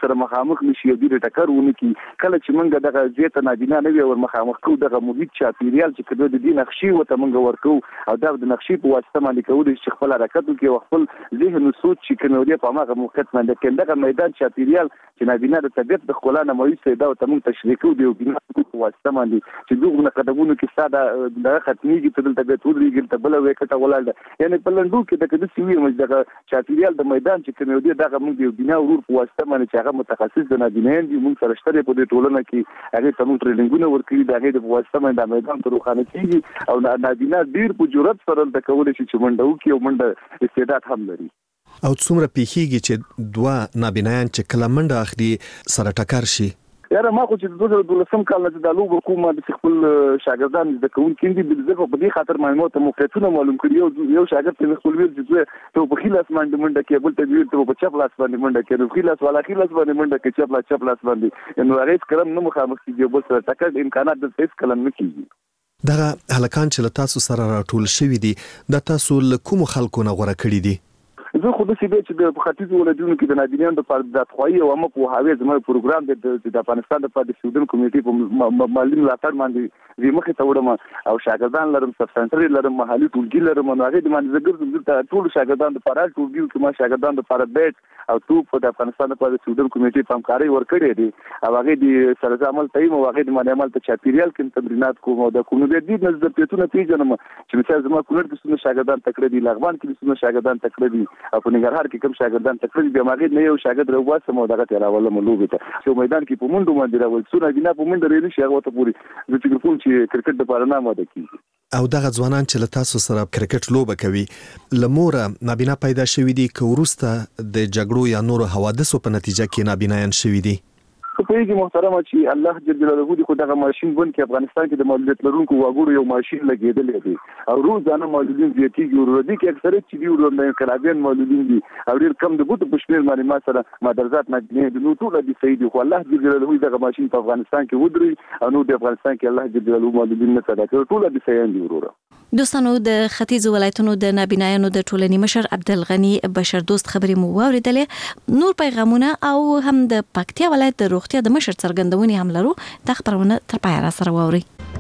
سره مخامخ نشي یو ډیر ټکر ونه کی کله چې موږ دغه زیته نابینا نه وي ور مخامخ کو دغه محیط چاپیریال چې کده د دې نقشې وته موږ ورکو او دا د نقشې په واسطه باندې کول چې خپل حرکت وکړي او خپل ذهن او سوچ چې کنه دی په هغه موقعیت باندې کې دغه میدان چاپیریال چې نابینا د طبيعت د خلا نه موي سي دا او تمون تشریح کو دی او بنا په واسطه باندې چې دغه قدمونو کې ساده د ختميږي ته د طبيعت ورېږي ته بل وکټه ولاړ یعنی په لندو کې د کده سوي مې دغه چاپیریال د میدان چې کنه دی دغه موږ یو بنا ورور په واسطه باندې چې هغه متخصص د نابینان دي موږ سره شته په دې ټولنه کې هغه تمون ټریننګونه ورکړي دغه د واسطه باندې د میدان ته روخانه کیږي او نابینا ډیر په جرأت سره د کول شي چې منډه وکي او منډه استعداد هم لري او څومره پیخیږي چې دوه نابینایان چې کله منډه اخلي سره ټکر شي یاره ما خو چې 2012 کال نه د لوګو کومه د خپل شاګردان د کوم کیندي د زغه په دې خاطر معلومات موقعیتونه معلوم کړی یو شاګرد په خپل ویل چې ته په خلاص باندې منډه کې بل ته ویل ته په چپلاس باندې منډه کې نو خلاص باندې منډه کې چپلاس باندې نو هغه کلم نه مخامخ کیږي بل سره ټکر امکانات د هیڅ کلم نه کیږي دغه هلکان چې تاسو سره راټول شوي دي د تاسو له کوم خلکو نه غوړه کړی دي زه خو د سیده چې د ختیځ ولایتونو کې د نابینانو د پرداتخوایي او هم په هاوی زموږ پروګرام د افغانستان د پاتې سودن کمیټې په مالی ملاتړ باندې مخې ته وړم او شاګردان لرم سب سنټر لرم محلي ټولګي لرم نو هغه د منځګر د ټول شاګردان د پارال ټولګي کې ما شاګردان د پاره بیت او تو په افغانستان د پاتې سودن کمیټې په همکاري ورکړې دي او هغه د سره عمل تایم او هغه د باندې عمل ته چاپیریال کې تمرینات کوم او د کوم د دې نظر پیټونه پیژنم چې مثال زما کولر کې څونه شاګردان تکړه دي لغمان کې څونه شاګردان تکړه دي او په ننګرهار کې کوم شاګردان تکړه دي ماګې نه یو شاګرد راوځم او دغه تیراول ملوګ ته چې میدان کې په منډو باندې راول څونه بنا په منډه لري شي هغه ته پوری د فکر کوم چې کرکټ د پاره نه ماده کیږي او دغه ځوانان چې له تاسو سره کرکټ لوبه کوي لموره نابینا پیدا شوی دي که ورسته د جګړو یا نورو حوادثو په نتیجه کې نابینایان شوی دي په یوه محترمه چې الله جل جلاله دې خو دغه ماشين بن کې افغانستان کې د مولویت لرونکو واګورو یو ماشين لګیدل دي او روزانه مولودین زیاتیږي ورودي کې اکثریت چې دی ورونده انقلابیان مولودین دي او ډیر کم د بوت په شمیر باندې ما سره مدرسات نه د نو ټول دي سيدي خو الله جل جلاله دغه ماشين په افغانستان کې ودري او نو د افغانستان کې الله جل جلاله مولودین نه صدا ټول دي سيان دي وروره دوستانو د ختیځ ولایتونو د نابینایانو د ټولنې مشر عبدالغنی بشردوست خبرې مو واوریدلې نور پیغامونه او هم د پکتیا ولایت د روغتیا د مشر څرګندونې هم لرو د خبرونه تر پایه را سره واوري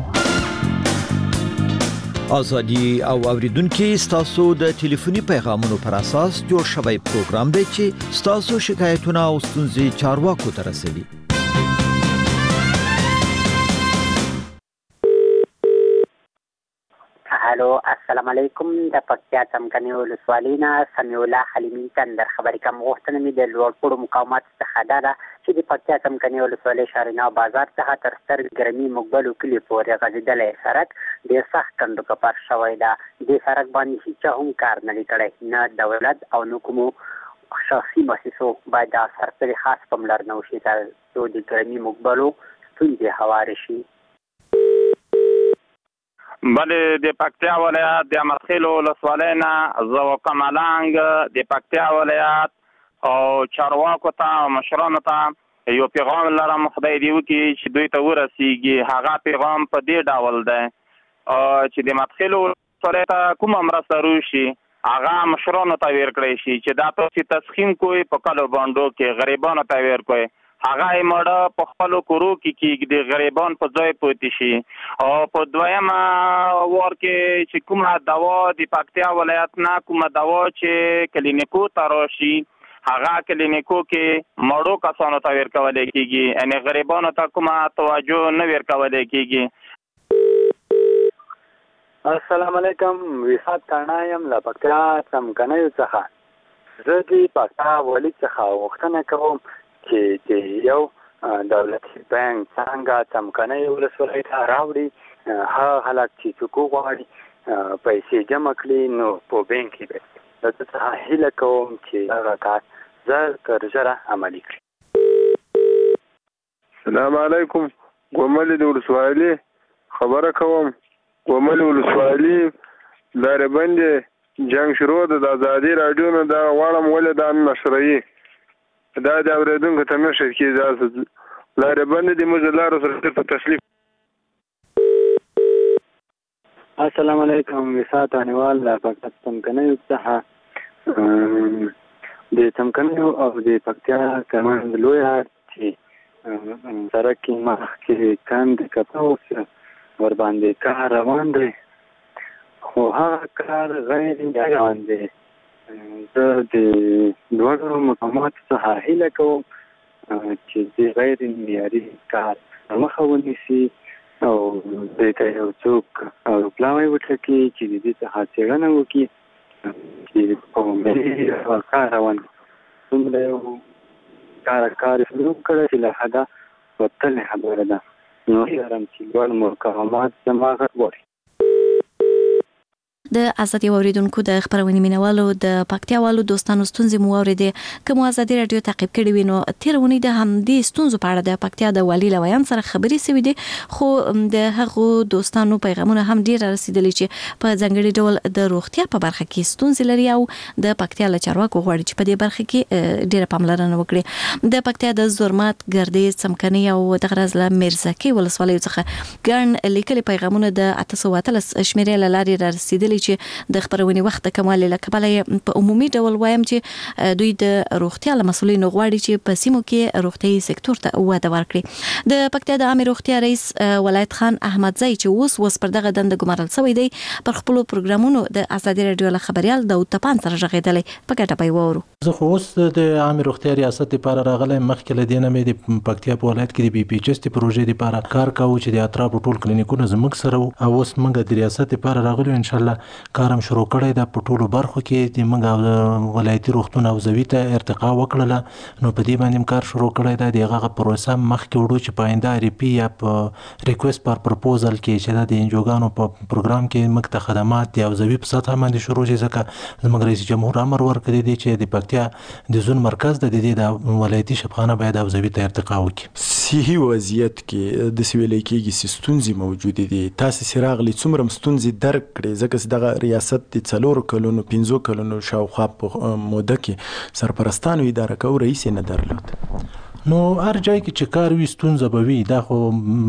ازادي او اوریدونکو ستاسو د ټلیفوني پیغامونو پر اساس جوړ شوی پروګرام دی چې ستاسو شکایتونه او ستونزې چارواکو ته رسوي الو السلام علیکم د پکتیا څمکني ولسوالینا سمیع الله حلیمي تندر خبرې کوم غوښتنه مې د لوړپوړو مقاومت څخه ده چې د پکتیا څمکني ولسوالۍ شارنا بازار څخه تر ستر ګرمي مقبلو کلی پورې غځېدلی سړک ډېر سخت کنډو کپر شوی ده دې سړک باندې هیچا هم کار نه دی کړی نه دولت او نه کومو شخصي مؤسسو باید د سرپرې خاص پاملرنه وشي تر څو د ګرمي مقبلو ستونزې هوارې شي بله د پکتیا ولایت د امرخیل ولسوالۍ نه زه کمالنګ د پکتیا ولایت او چارواکو ته او مشرانو ته یو پیغام لرم خدای دې وکړي چې دوی ته ورسیږي هغه پیغام په دې ډول دی چې د امرخیل ولسوالۍ ته کومه مرسته روشي هغه مشرانو ته ورکړی شي چې دا تاسو تسخیم کوئ په کلو باندو کې غریبانو ته ورکوئ هغه مړه په خپل کورو کې د غریبان په ځای پاتې شي او په دویمه وار کې چې کومه دوا د پکتیا ولایت نه کومه دوا چې کلینیکو ته راشي هغه کلینیکو کې مړو کسانو ته ورکول کېږي یعنی غریبانو ته کومه توجه نه ورکول کېږي السلام علیکم وفات تانایم لا پکتیا څمکني څخه زه د پکتیا ولی څخه وختنه کوم چې یو دولتي بانک څنګه څمکني ولسوالۍ ته راوړي هغه خلک چې څوک غواړي پیسې جمع کړي نو په بانک کې به زه څه هیله کوم چې هغه کار زر تر ژره عملي کړي السلام علیکم ګومل د ولسوالۍ خبره کوم ګومل ولسوالۍ لارې باندې جنگ شروع د ازادي رادیو نه دا غواړم ولې دا نشرایي دا د اوریدونکو ته نشي کېږي لارې باندې د مزلارو سره په تشلیف السلام علیکم وسات انوال لا فقط څمکني څخه د څمکنیو او د پکتیا کمند لوی چې سره کې مخکې کاند کپه ور باندې کار روان دی خو هغه کار غیر روان دی. زه د لوړو مقاماتو څخه هیله کوم چې د غیر معیاري کار مخه ونیسي او د ته یو څوک او پلاوی وټکي چې د دې څخه څېړنه وکړي چې په ملي کار روان څومره یو کار شروع کړی چې له حده وتلې خبره ده. نو هیلم چې لوړ مقامات زما غوړي. د ازادي اوریدونکو د خبرونې مینوالو د پکتیاوالو دوستانو ستونزې مو اوریدې کوم ازادي رادیو تعقیب کړي وینو تیرونی د همدې ستونزو په اړه د پکتیا د والی لویان سره خبرې سوي دي خو د هغو دوستانو پیغامونه هم ډیر رسیدلي چې په ځنګړي ډول د روغتیا په برخه کې ستونزې لري او د پکتیا له چارواکو غواړي چې په دې برخه کې ډیره پاملرنه وکړي. د پکتیا د زورمات ګردې څمکني او د غرضله مرزکي ولسوالۍ څخه ګڼ لیکلي پیغامونه د 813 شمیرې لاري رسیدلي چې د خبرونې وخت کمال لکبله په عمومي ډول وایم چې دوی د روغتیا له مسولینو غواړي چې په سیمو کې روغتي سکتور ته وده ورکړي. د پکتیا د عامه روغتیا رئیس ولایت خان احمدزی چې اوس پر دغه دند ګمارل شوی دی پر خپل پروګرامونو د ازادي رادیو له خبريال د تپان سره غږیدلې په ګټه پي وورو. زه خو اوس د عامه روغتیا ریاست لپاره راغلی مخکې لدینه مې د پکتیا په ولایت کې د بي پی ایچ اس پروژې لپاره کار کاوه چې د اطراف ټول کلینیکونه زموږ سره او اوس موږ د ریاست لپاره راغلو ان شاء الله کارم شروع کړی دا په ټولو برخو کې د موږ ولایتي روغتون او زوی ته ارتقا وکړله نو په دې باندې کار شروع کړی دا دغه پروسه مخکې وړو چې په آینده ری پی یا په ریکوست پر پروپوزل کې چې د انجوګانو په پروګرام کې موږ ته خدمات دی او زوی په سطح باندې شروع شي ځکه زموږ رئیس جمهور امر ورکړی دی چې د پکتیا د زون مرکز د دې د ولایتي شفخانه باید او زوی ته ارتقا وکړي. صحي وضعیت کې د سویلې کېږي ستونزې موجود دي تاسو سراغلی څومره ستونزې درک کړي ځکه دغه ریاست د 4 کلونو 15 کلونو شاوخوا په موده کې سرپرستانو اداره کوي رئیس نه درلود. نو هر ځای کې چې کار وي ستونزه به وي دا خو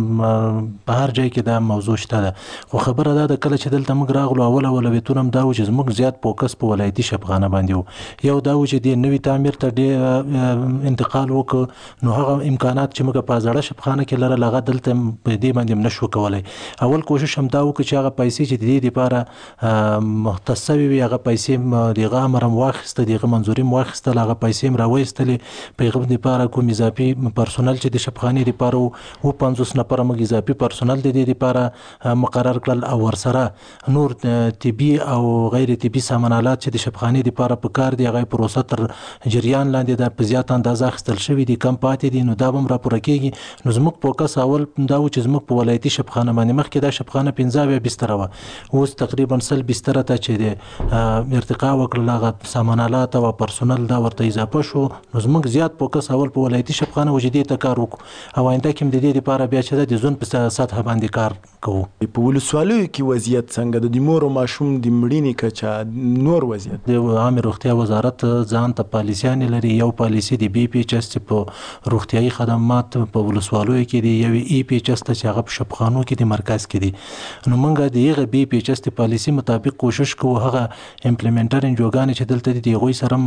په هر ځای کې دا موضوع شته ده خو خبره ده کله چې دلته موږ راغلو اول ویتونم دا و چې موږ زیات فوکس په ولایتي شفخانه باندې وو یو دا و چې د نوې تعمیر ته ډېر انتقال وکړو نو هغه امکانات چې موږ په زړه شفخانه کې لرل هغه دلته په دې باندې نشو کولای. اول کوشش هم دا وکړو چې هغه پیسې چې د دې لپاره مختص وي هغه پیسې دغه امرم واخیسته دغه منظوري واخیسته هغه پیسې راوېستلې پیغام لپاره کوم اضافي پرسونل چې د شفخانې لپاره و 50 نفر موږ اضافي پرسونل د دې لپاره مقرر کړل او ورسره نور طبي او غیر طبي سامانالات چې د شفخانې لپاره په کار دی هغه پروسه تر جریان لاندې د په زیات اندازه اخیستل شوی دی کم پاتې دي نو دا هم راپور کېږي. نو زموږ فوکس اول دا و چې زموږ په ولایتي شفخانه باندې مخکې دا شفخانه 15 بستر و اوس تقریبا 100 بستر ته چې د ارتقا وکړل هغه سامانالات او پرسونل دا ورته اضافه شو نو زموږ زیات فوکس اول په ولایتي شفخانه وجدي ته کار وکړو او آینده کې د دې لپاره بیا چې د زون په سطح باندې کار کوو. په ولسوالیو کې وضعیت څنګه د مور او ماشوم د مړینې کچا نور وضعیت د عامه روغتیا وزارت ځان ته پالیسیان لري یو پالیسی د بي پی ایچ اس په روغتیايي خدمات په ولسوالیو کې دی یو ای پی ایچ اس ته چې هغه په شفخانو کې د مرکز کې دی نو موږ د یغه بي پی ایچ اس پالیسی مطابق کوشش کوو هغه امپلیمنټر انجوګان چې دلته دی غوي سره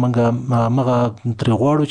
موږ تر غواړو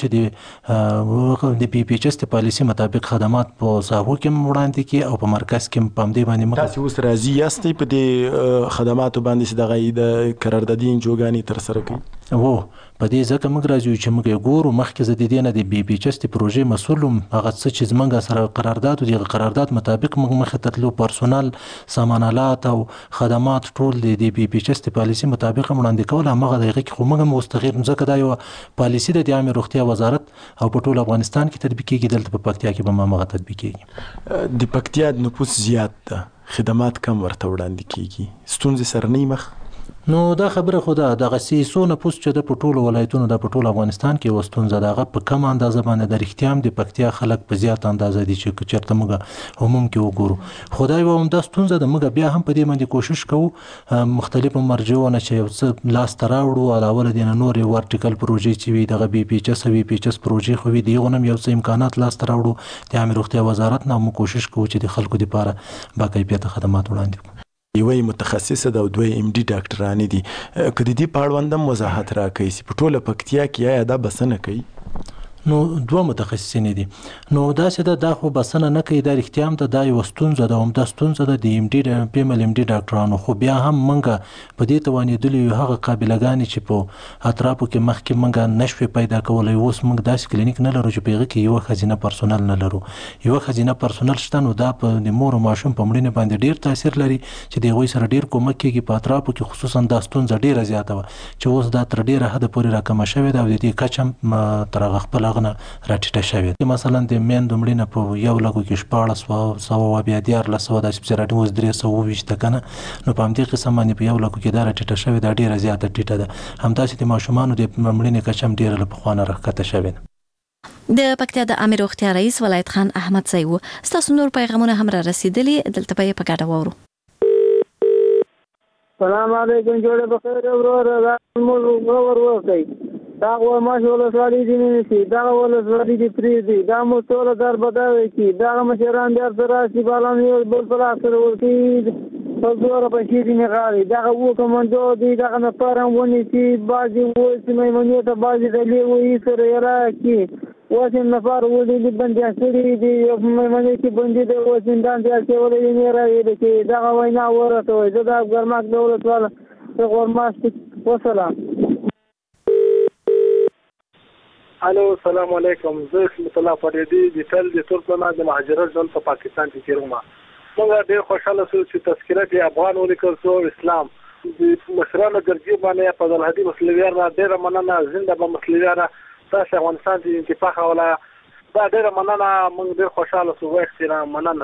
چې د بي پی ایچ اس پالیسی مطابق خدمات په ساحو کې وړاندې کی او په مرکز کې پام دی باندې تاسو اوس راضي یاستئ په دې خدماتو باندې دغه د قراردادي انجوګانی تر سره کوي وو په دې ځکه موږ راځو چې موږ ګورو مخکې زه د دې نه د بي پی ایچ اس پروژې مسولم هغه څه چې زمونږ سره قرارداد او د قرارداد مطابق موږ مخه تتلو پرسونل سامانالات او خدمات ټول د بي پی ایچ اس پالیسی مطابق وړاندې کول هغه دغه کې خو موږ مستغیر ځکه دا یو پالیسی د عامه روغتیا وزارت او په ټول افغانستان کې تطبیق کیږي دلته په پکتیا کې به موږ تطبیق کیږي. د پکتیا د نفوس زیات ده خدمات کم ورته وړاندې کیږي ستونزې سره نه مخ نو دا خبره خدا دغه سیسو نه پوس چې د پټولو ولایتونو د پټول افغانستان کې وستونزه دغه په کم اندازه باندې د اړتیام د پکتیا خلک په زیات اندازه دي چې چرته موږ عموم کې وګورو خدای و هم د ستونزه د موږ بیا هم په دې باندې کوشش کوو مختلفو مرجعونه چې یو څه لاس تراوړو علاوه د نور ورټیکل پروژې چې وي دغه بي پی ایچ اس پروژې خو وي دیغه یو څه امکانات لاس تراوړو د عامه روغتیا وزارت نه مو کوشش کوو چې د خلکو لپاره با کیفیت خدمات وړاندې کړو. یوه متخصصه ده او دوه ام ډي ډاکټرانې دي. که د دې په اړوند هم وضاحت راکوي چې په ټوله پکتیا کې آیا دا بسنه کوي؟ نو دوه متخصصین دي. نو داسې ده دا خو بسنه نه کوي، دا رښتیا هم ده، دا یوه ستونزه ده، همدا ستونزه ده د ام ډي پیمل ام ډي ډاکټرانو. خو بیا هم موږ په دې توانېدلي یو هغه قابلګانې چې په اطرافو کې مخکې موږ نشوې پیدا کولی. اوس موږ داسې کلینیک نه لرو چې په هغه کې یوه ښځینه پرسونل نه لرو. یوه ښځینه پرسونل شته، نو دا په د مور او ماشوم په مړینې باندې ډېر تاثیر لري چې د هغوی سره ډېر کومک کېږي. په اطرافو کې خصوصا دا ستونزه ډېره زیاته وه چې اوس دا تر ډېره حده پورې راکمه شوې ده او د دې کچه هم تر هغه خپل هغه نه راټیټه شوې ده. مثلا د میندو مړینه په 100,000 کې 1400 بیا 1400 داسې پسې راټیم اوس 320 ده که نه. نو په همدې قسم باندې په 100,000 کې دا راټیټه شوې ده، ډېره زیاته ټیټه ده. همداسې د ماشومانو د مړینې کچه هم ډېره له پخوا نه راښکته شوې ده. د پکتیا د عامه روغتیا رئیس ولایت خان احمد زی و. ستاسو نور پیغامونه هم را رسیدلي، دلته به یې په ګډه واورو. سلام علیکم، جوړه بخیر ورور، موږ ورته دا ورماش ولسوالۍ دي نشي، دا ولسوالۍ دي پری دي، دا مو ټول در بداوي کی، دا مشران در سره چې بالان یو بل بل سره ورتي په زور په شي دي نه غالي، دا وو کومندو دي، دا نه پرم ونی چې بازي وو چې مې مونږ ته بازي دلی وې سره را کی واسم نفر ولې دي بندي سړي دي مې مونږ چې بندي دي وسندان دي چې ولې نه راوي دي، دا وینا ورته وي، دا ګرماک دولت والا ورماش وسلام. الو السلام علیکم، زه اسمت الله فریدی د تل د ترکمن د مهاجرت ژوند په پاکستان کې کوم. موږ ډېر خوشاله شو چې تذکره د افغان ولیکل شو اسلام د مشرانو درجه باندې په دلهدي مسلمانانو ډېر مننه، زنده به مسلمانانو تاسو افغانستان د انتفاع ولا دا ډېر مننه، موږ ډېر خوشاله شو، احترام مننه.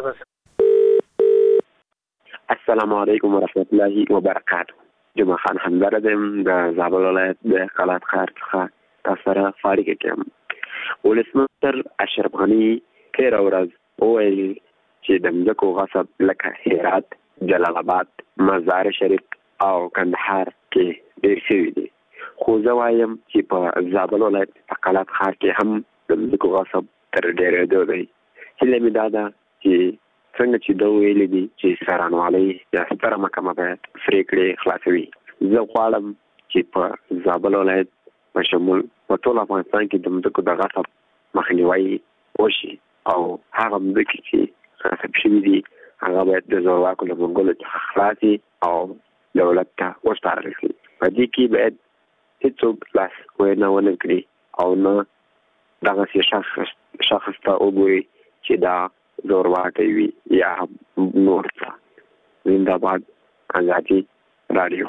السلام علیکم ورحمت الله وبرکاته. جمعه خان حمزه دم د زابل ولایت د قلات خار څخه تاسو سره فارغ کېم. ولسمشر اشرف غني تیر ورځ وویل چې د مځکو غصب لکه هرات، جلال آباد، مزار شریف او کندهار کې ډېر شوي دي، خو زه وایم چې په زابل ولایت په قلات ښار کې هم د مځکو غصب تر ډېرېدو دی. هیله مې دا ده چې څنګه چې ده ویلي دي چې څارنوالۍ یا ستره محکمه باید پرېکړې خلاصوي. زه غواړم چې په زابل ولایت په شمول په ټول افغانستان کې د مځکو د غصب مخنیوي وشي او هغه مځکې چې غصب شوي دي هغه باید د زورواکو له منګولو څخه خلاصي او دولت ته وسپارل شي. په دې کې باید هېڅوک لاس وینا ونه کړي او نه دغسې شخص ته وګوري چې دا زورواکی وي یا نور څه. زنده باد آزادي رادیو.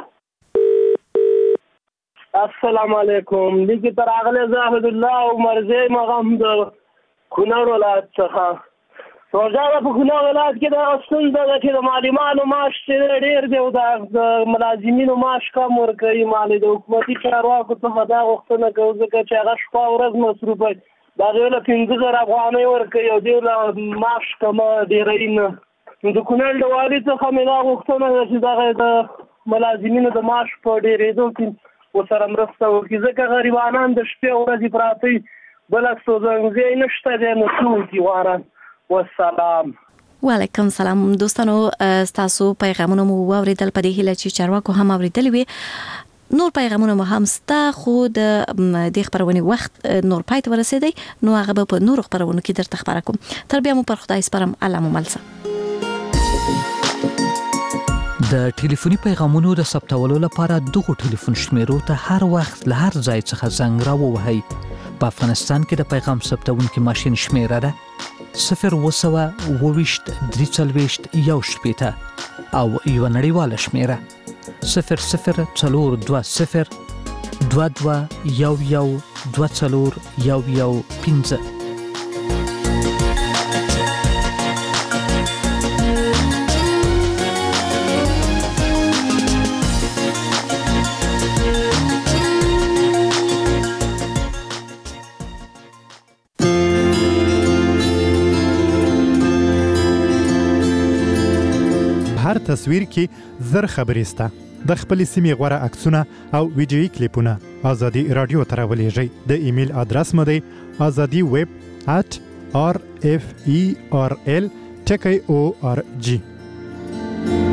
السلام علیکم، لیکي تر اغله زاهد الله عمر زی مغم د کونړ ولایت څخه. روزا په کونړ ولایت کې د اصل د معلمانو معاش ډېر دی او د ملازمینو معاش کم ورکوي. مالي د حکومتي چارواکو څخه دا غوښتنه کوو ځکه چې هغه شپه ورځ مصروف وي، دا دوی له 15,000 افغانۍ ورکوي او دوی له معاش کمه ډېروي نه. د کونړ د والي څخه مې دا غوښتنه ده چې دغه د ملازمینو د معاش په ډېرېدو کې وسره مرسته وکړي، ځکه غریبانان د شپې ورځې پراته بل ستونزې نشته دی، نو څه وکړي غواړم. والسلام. وعلیکم سلام دوستانو، تاسو پیغامونه مو واوریدل، په دې هیله چې چارواکو هم اوریدلی وي. نور پیغامونه مو هم ستا، خو د دې خبرونې وخت نور پای ته ورسېدی، نو هغه به په نورو خبرونو کې درته خبره کوم. تر بیا مو پر خدای سپارم. الله مو مل شه. د ټلیفوني پیغامونو د ثبتولو لپاره دغه ټلیفون شمیرو ته هر وخت له هر ځای څخه زنګ راووهئ. په افغانستان کې د پیغام ثبتونکي ماشین شمیره ده 0202341 او یو نړیواله شمیره 002022112415. هر تصویر کې زر خبرې سته. د خپل سیمې غوړه عکسونه او ویډیويي کلیپونه ازادي رادیو ته راولېږئ. د ایمیل ادرس مو دی azadiweb@rferl.org.